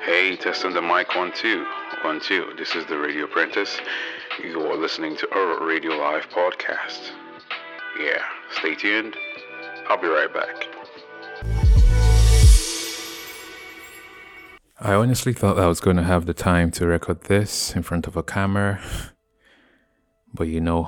Hey, testing the mic 1 2. 1 2. This is the Radio Apprentice. You are listening to our Radio Live podcast. Yeah, stay tuned. I'll be right back. I honestly thought I was going to have the time to record this in front of a camera. But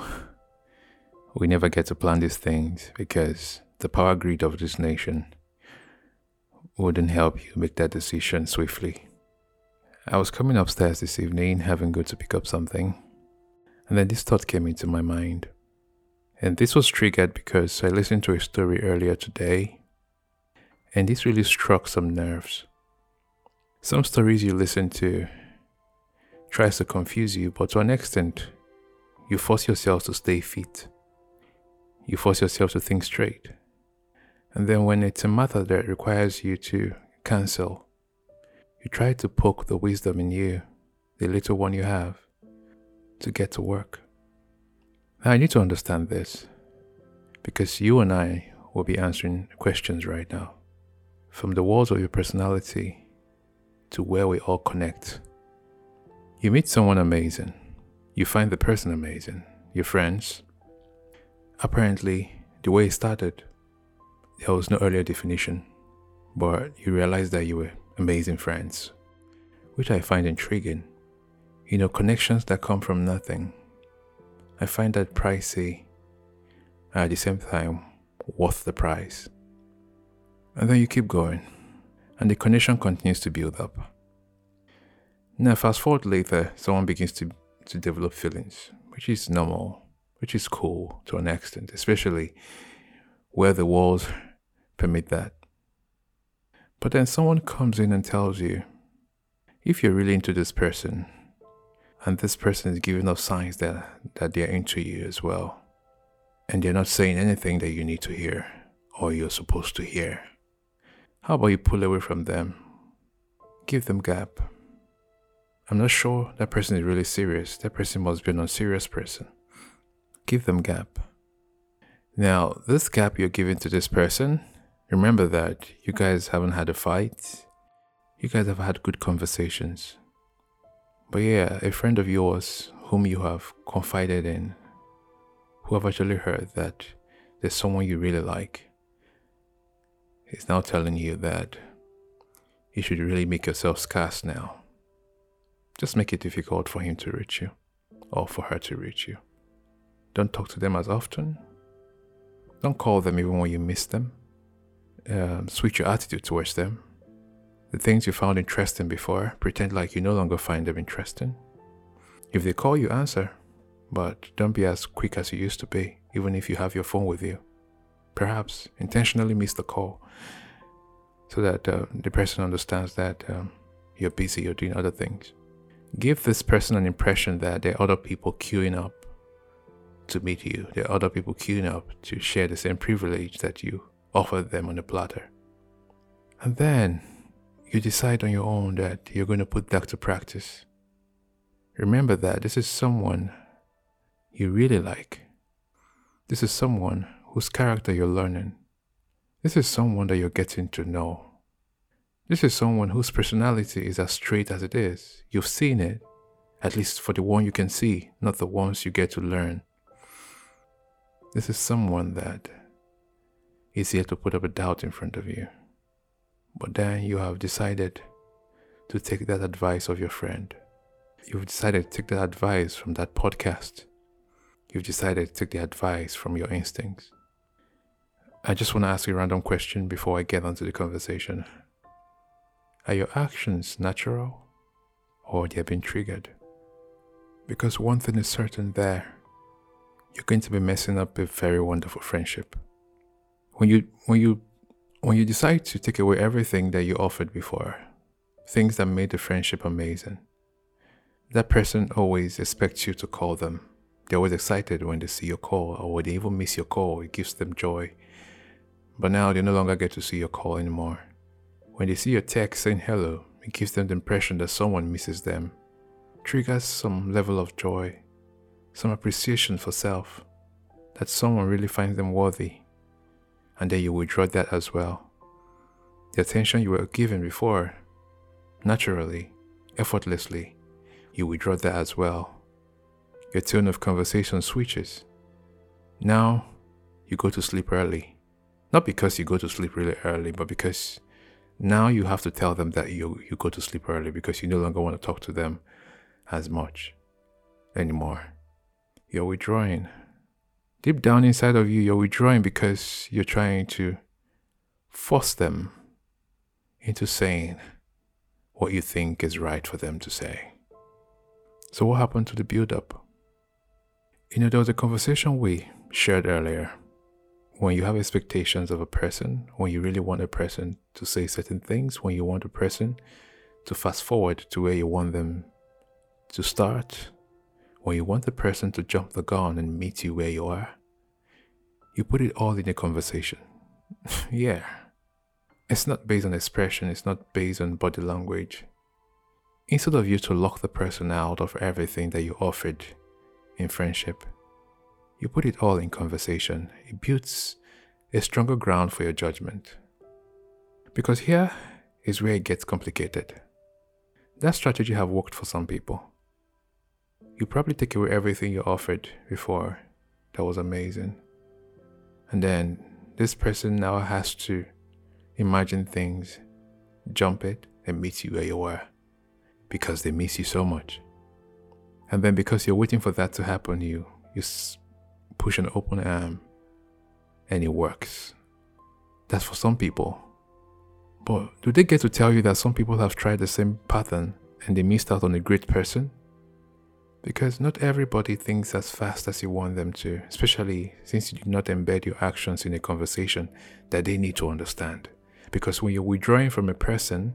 we never get to plan these things because the power grid of this nation wouldn't help you make that decision swiftly. I was coming upstairs this evening, having go to pick up something, and then this thought came into my mind. And this was triggered because I listened to a story earlier today, and this really struck some nerves. Some stories you listen to tries to confuse you, but to an extent, you force yourself to stay fit. You force yourself to think straight. And then when it's a matter that requires you to cancel, you try to poke the wisdom in you, the little one you have, to get to work. Now I need to understand this, because you and I will be answering questions right now. From the walls of your personality to where we all connect. You meet someone amazing. You find the person amazing. Your friends. Apparently, the way it started, there was no earlier definition, but you realized that you were amazing friends, which I find intriguing. Connections that come from nothing. I find that pricey, and at the same time, worth the price. And then you keep going, and the connection continues to build up. Now, fast forward later, someone begins to develop feelings, which is normal, which is cool to an extent, especially where the walls permit that. But then someone comes in and tells you, if you're really into this person, and this person is giving off signs that they're into you as well, and they're not saying anything that you need to hear or you're supposed to hear, how about you pull away from them? Give them gap. I'm not sure that person is really serious. That person must be an unserious person. Give them gap. Now, this gap you're giving to this person, remember that you guys haven't had a fight. You guys have had good conversations. But yeah, a friend of yours whom you have confided in, who have actually heard that there's someone you really like, is now telling you that you should really make yourself scarce now. Just make it difficult for him to reach you or for her to reach you. Don't talk to them as often. Don't call them even when you miss them. Switch your attitude towards them. The things you found interesting before, pretend like you no longer find them interesting. If they call you, answer. But don't be as quick as you used to be, even if you have your phone with you. Perhaps intentionally miss the call so that the person understands that you're busy, you're doing other things. Give this person an impression that there are other people queuing up to meet you. There are other people queuing up to share the same privilege that you offered them on a platter. And then you decide on your own that you're going to put that to practice. Remember that this is someone you really like. This is someone whose character you're learning. This is someone that you're getting to know. This is someone whose personality is as straight as it is. You've seen it, at least for the one you can see, not the ones you get to learn. This is someone that is here to put up a doubt in front of you. But then you have decided to take that advice of your friend. You've decided to take that advice from that podcast. You've decided to take the advice from your instincts. I just want to ask you a random question before I get onto the conversation. Are your actions natural or they have been triggered? Because one thing is certain there. You're going to be messing up a very wonderful friendship. When you decide to take away everything that you offered before, things that made the friendship amazing, that person always expects you to call them. They're always excited when they see your call, or when they even miss your call. It gives them joy. But now they no longer get to see your call anymore. When they see your text saying hello, it gives them the impression that someone misses them. Triggers some level of joy, some appreciation for self, that someone really finds them worthy. And then you withdraw that as well. The attention you were given before naturally, effortlessly, you withdraw that as well. Your tone of conversation switches. Now, you go to sleep early. Not because you go to sleep really early, but because now you have to tell them that you go to sleep early because you no longer want to talk to them as much anymore. You're withdrawing. Deep down inside of you, you're withdrawing because you're trying to force them into saying what you think is right for them to say. So what happened to the build-up? There was a conversation we shared earlier. When you have expectations of a person, when you really want a person to say certain things, when you want a person to fast forward to where you want them to start, when you want the person to jump the gun and meet you where you are, you put it all in a conversation. Yeah. It's not based on expression, it's not based on body language. Instead of you to lock the person out of everything that you offered in friendship, you put it all in conversation. It builds a stronger ground for your judgment. Because here is where it gets complicated. That strategy have worked for some people. You probably take away everything you offered before. That was amazing. And then this person now has to imagine things, jump it, and meet you where you are. Because they miss you so much. And then because you're waiting for that to happen, you push an open arm and it works. That's for some people. But do they get to tell you that some people have tried the same pattern and they missed out on a great person? Because not everybody thinks as fast as you want them to, especially since you do not embed your actions in a conversation that they need to understand. Because when you're withdrawing from a person,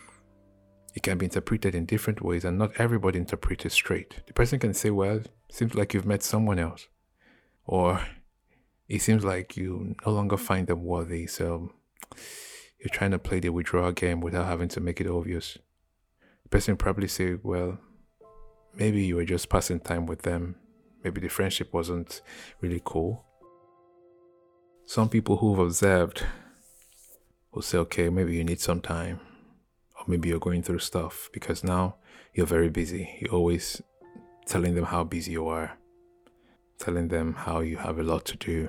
it can be interpreted in different ways and not everybody interprets it straight. The person can say, well, seems like you've met someone else. Or it seems like you no longer find them worthy, so you're trying to play the withdrawal game without having to make it obvious. The person probably say, well, maybe you were just passing time with them. Maybe the friendship wasn't really cool. Some people who've observed will say, okay, maybe you need some time. Or maybe you're going through stuff because now you're very busy. You're always telling them how busy you are. Telling them how you have a lot to do.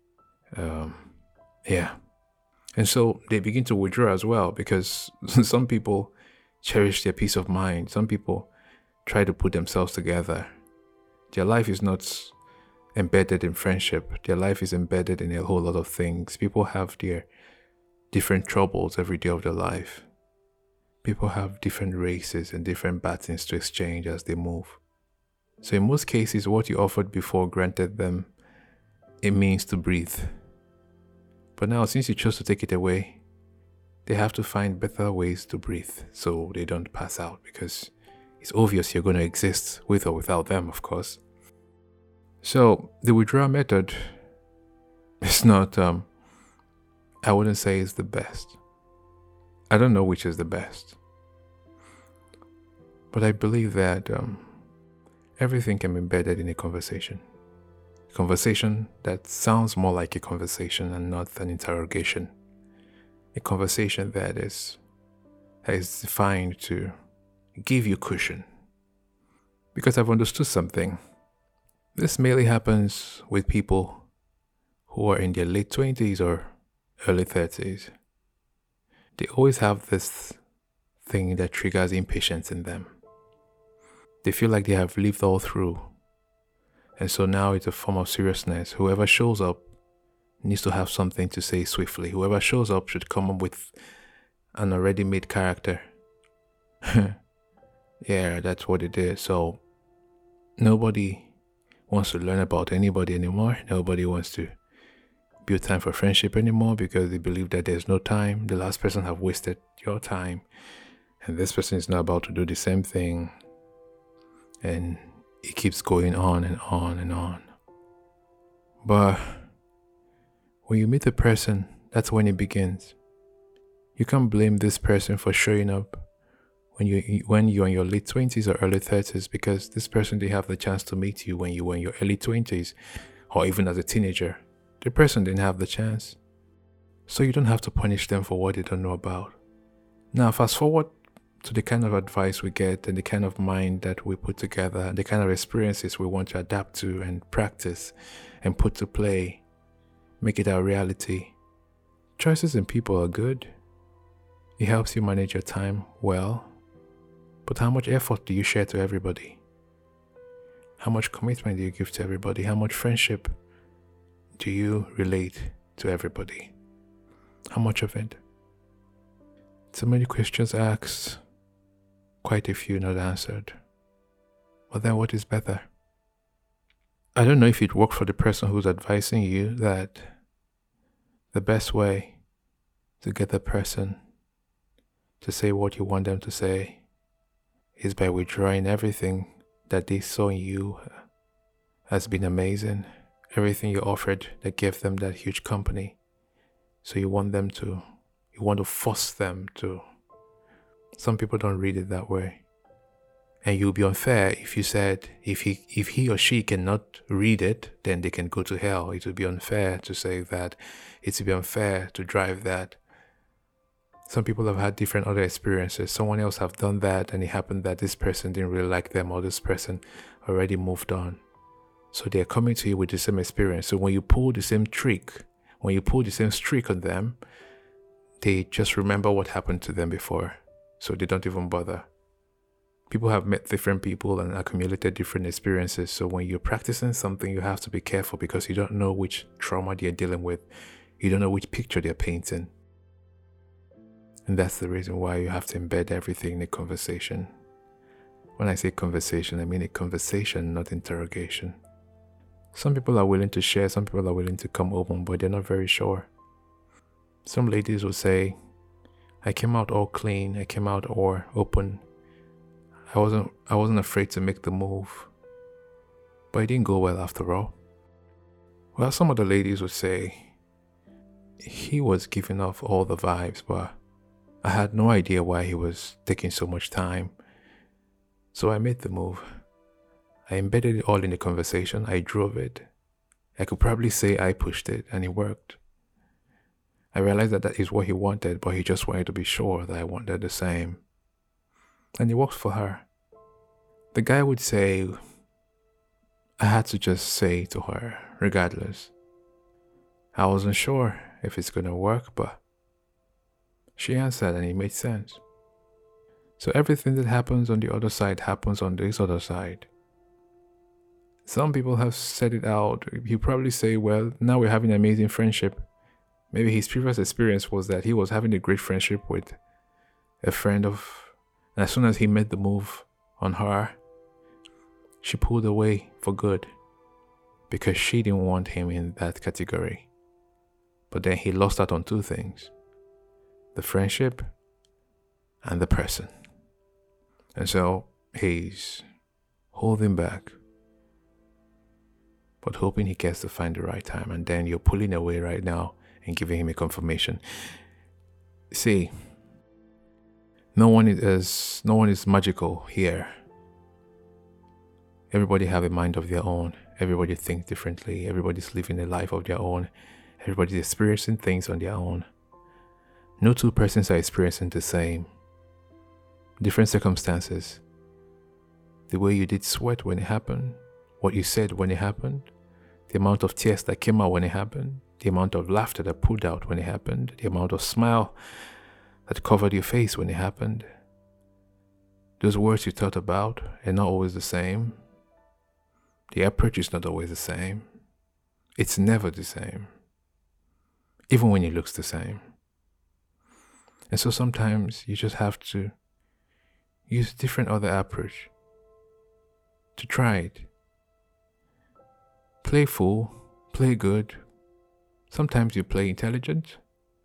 Yeah. And so they begin to withdraw as well because some people cherish their peace of mind. Some people try to put themselves together. Their life is not embedded in friendship. Their life is embedded in a whole lot of things. People have their different troubles every day of their life. People have different races and different patterns to exchange as they move. So in most cases, what you offered before granted them a means to breathe. But now, since you chose to take it away, they have to find better ways to breathe so they don't pass out because it's obvious you're going to exist with or without them, of course. So the withdrawal method is not, I wouldn't say it's the best. I don't know which is the best. But I believe that everything can be embedded in a conversation. A conversation that sounds more like a conversation and not an interrogation. A conversation that is defined to give you cushion. Because I've understood something. This mainly happens with people who are in their late 20s or early 30s. They always have this thing that triggers impatience in them. They feel like they have lived all through. And so now it's a form of seriousness. Whoever shows up needs to have something to say swiftly. Whoever shows up should come up with an already made character. Yeah, that's what it is. So nobody wants to learn about anybody anymore. Nobody wants to build time for friendship anymore because they believe that there's no time. The last person have wasted your time. And this person is now about to do the same thing. And it keeps going on and on and on. But when you meet a person, that's when it begins. You can't blame this person for showing up when you're in your late 20s or early 30s because this person didn't have the chance to meet you when you were in your early 20s or even as a teenager. The person didn't have the chance. So you don't have to punish them for what they don't know about. Now fast forward to the kind of advice we get and the kind of mind that we put together and the kind of experiences we want to adapt to and practice and put to play, make it our reality. Choices in people are good. It helps you manage your time well. But how much effort do you share to everybody? How much commitment do you give to everybody? How much friendship do you relate to everybody? How much of it? So many questions asked, quite a few not answered. But then what is better? I don't know if it worked for the person who's advising you that the best way to get the person to say what you want them to say is by withdrawing everything that they saw in you has been amazing, everything you offered that gave them that huge company. So you want to force them to. Some people don't read it that way. And you'll be unfair if you said, if he or she cannot read it, then they can go to hell. It would be unfair to say that. It would be unfair to drive that. Some people have had different other experiences. Someone else have done that, and it happened that this person didn't really like them, or this person already moved on. So they're coming to you with the same experience. So when you pull the same trick, when you pull the same streak on them, they just remember what happened to them before. So they don't even bother. People have met different people and accumulated different experiences. So when you're practicing something, you have to be careful because you don't know which trauma they're dealing with. You don't know which picture they're painting. And that's the reason why you have to embed everything in a conversation. When I say conversation, I mean a conversation, not interrogation. Some people are willing to share, some people are willing to come open, but they're not very sure. Some ladies will say, I came out all clean, I came out all open. I wasn't afraid to make the move. But it didn't go well after all. Well, some of the ladies would say, he was giving off all the vibes, but I had no idea why he was taking so much time. So I made the move. I embedded it all in the conversation. I drove it. I could probably say I pushed it, and it worked. I realized that is what he wanted, but he just wanted to be sure that I wanted the same. And it worked for her. The guy would say, I had to just say to her, regardless. I wasn't sure if it's going to work, but she answered and it made sense. So everything that happens on the other side happens on this other side. Some people have said it out. You probably say, well, now we're having an amazing friendship. Maybe his previous experience was that he was having a great friendship with a friend of, and as soon as he made the move on her, she pulled away for good because she didn't want him in that category. But then he lost out on two things: the friendship and the person. And so he's holding back, but hoping he gets to find the right time. And then you're pulling away right now and giving him a confirmation. See, no one is magical here. Everybody have a mind of their own. Everybody thinks differently. Everybody's living a life of their own. Everybody's experiencing things on their own. No two persons are experiencing the same. Different circumstances. The way you did sweat when it happened, what you said when it happened, the amount of tears that came out when it happened, the amount of laughter that pulled out when it happened, the amount of smile that covered your face when it happened. Those words you thought about are not always the same. The approach is not always the same. It's never the same, even when it looks the same. And so sometimes you just have to use different other approach to try it. Play full, play good. Sometimes you play intelligent.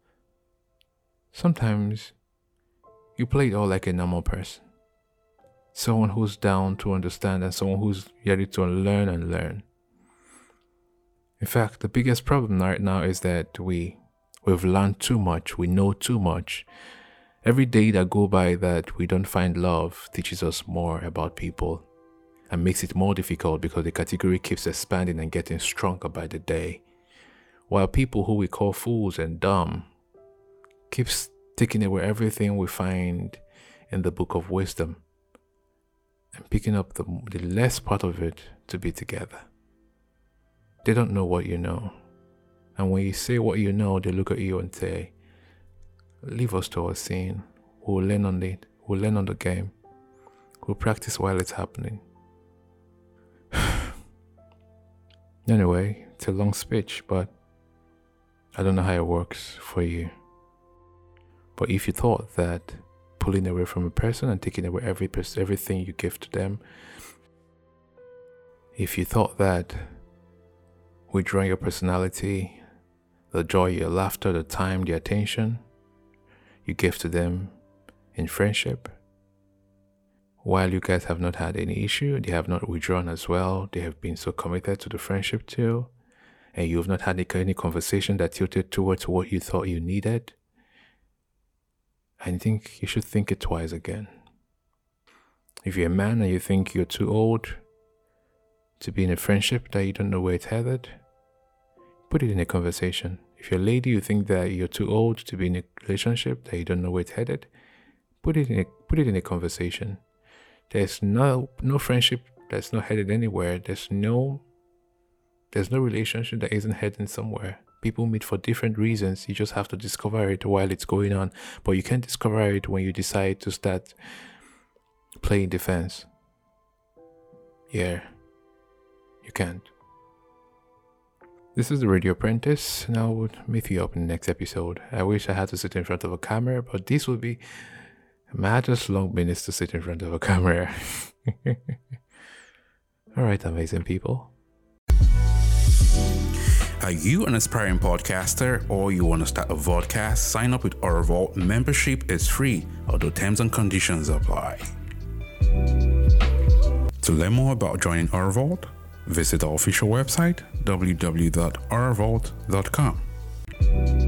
Sometimes you play it all like a normal person. Someone who's down to understand and someone who's ready to learn and learn. In fact, the biggest problem right now is that we've learned too much, we know too much. Every day that go by that we don't find love teaches us more about people and makes it more difficult because the category keeps expanding and getting stronger by the day. While people who we call fools and dumb keeps taking away everything we find in the book of wisdom and picking up the less part of it to be together. They don't know what you know. And when you say what you know, they look at you and say, leave us to our scene. We'll learn on it. We'll learn on the game. We'll practice while it's happening. Anyway, it's a long speech, but I don't know how it works for you. But if you thought that pulling away from a person and taking away everything you give to them, if you thought that withdrawing your personality, the joy, your laughter, the time, the attention you give to them in friendship, while you guys have not had any issue, they have not withdrawn as well, they have been so committed to the friendship too, and you have not had any conversation that tilted towards what you thought you needed, I think you should think it twice again. If you're a man and you think you're too old to be in a friendship that you don't know where it's headed, put it in a conversation. If you're a lady, you think that you're too old to be in a relationship that you don't know where it's headed, put it in a conversation. There's no friendship that's not headed anywhere. There's no relationship that isn't heading somewhere. People meet for different reasons. You just have to discover it while it's going on. But you can't discover it when you decide to start playing defense. Yeah, you can't. This is the Radio Apprentice, and I will meet you up in the next episode. I wish I had to sit in front of a camera, but this would be matters long minutes to sit in front of a camera. Alright, amazing people. Are you an aspiring podcaster or you want to start a vodcast? Sign up with Our Vault. Membership is free, although terms and conditions apply. To learn more about joining Our Vault, visit our official website, www.ourvault.com.